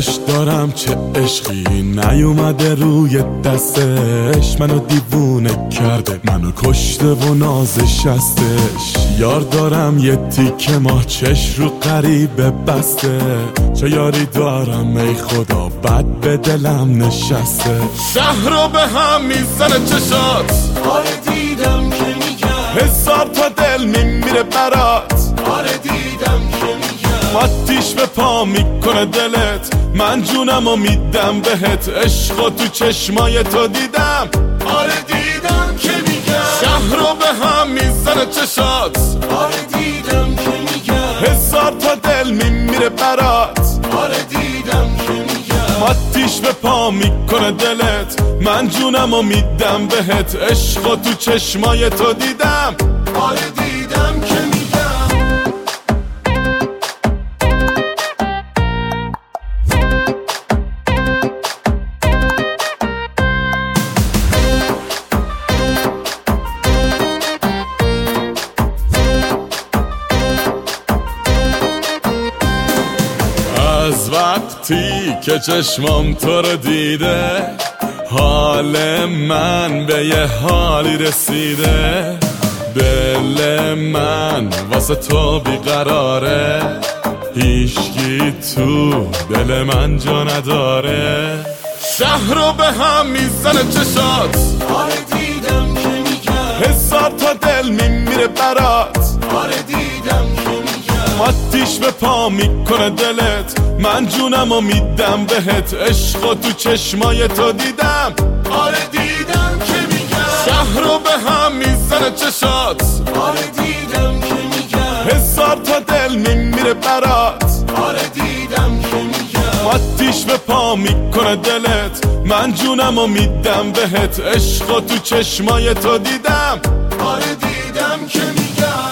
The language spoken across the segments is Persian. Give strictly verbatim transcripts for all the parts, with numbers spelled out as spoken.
دوستش دارم چه عشقی نیومده روی دستش، منو دیوونه کرده، منو کشته و نازش هستش. یار دارم یه تیکه ماه چش رو غریبه بسته، چه یاری دارم ای خدا بد به دلم نشسته. شهر رو به هم میزنه چشات، آره دیدم که میگم هزار تا دل میمیره برات، آره دیدم که میگم آتیش به پا میکنه دلت، من جونم و میدم بهت، عشق تو چشمای تو دیدم، آره دیدم که میگم شهر رو به هم میزنه چشات، آره دیدم که میگم هزار تا دل میمیره برات، آره دیدم که میگم آتیش به پا میکنه دلت، من جونم و میدم بهت، عشق تو چشمای تو دیدم، آره دیدم که میگم از وقتی که چشمام تو رو دیده، حال من به یه حالی رسیده، دل من واسه تو بیقراره، هیچکی تو دل من جا نداره. شهر رو به هم میزنه چشات، آره دیدم که میگم هزار تا دل میمیره برات، آره دیدم که میگم آتیش به پا میکنه دلت، من جونم و میدم بهت، عشق تو چشمای تو دیدم، آره دیدم که میگم شهر رو به هم میزنه چشات، آره دیدم که میگم هزار تا دل میمیره برات، آره دیدم که میگم آتیش به پا میکنه دلت، من جونم و میدم بهت، عشق تو چشمای تو دیدم، آره دیدم که میگم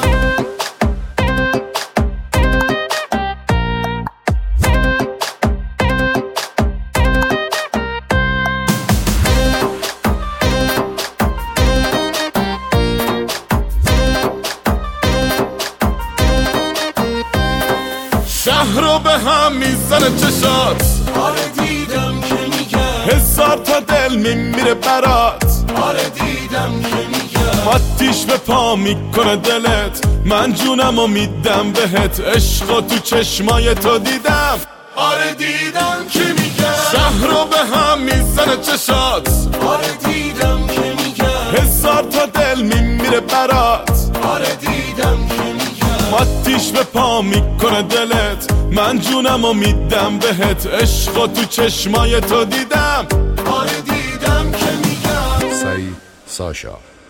شهر رو به هم میزنه چشات، آره دیدم که میگم هزار تا دل میمیره برات، آره دیدم که میگم آتیش به پا میکنه دلت، من جونم و میدم بهت، عشق تو چشمای تو دیدم، آره دیدم که میگم شهر رو به هم میزنه چشات، آره دیدم که میگم هزار تا دل میمیره برات، آره دیدم که میگم آتیش به پا میکنه دلت، من جونم و میدم بهت، عشق تو چشمای تو دیدم، آره دیدم که میگم سعید ساشا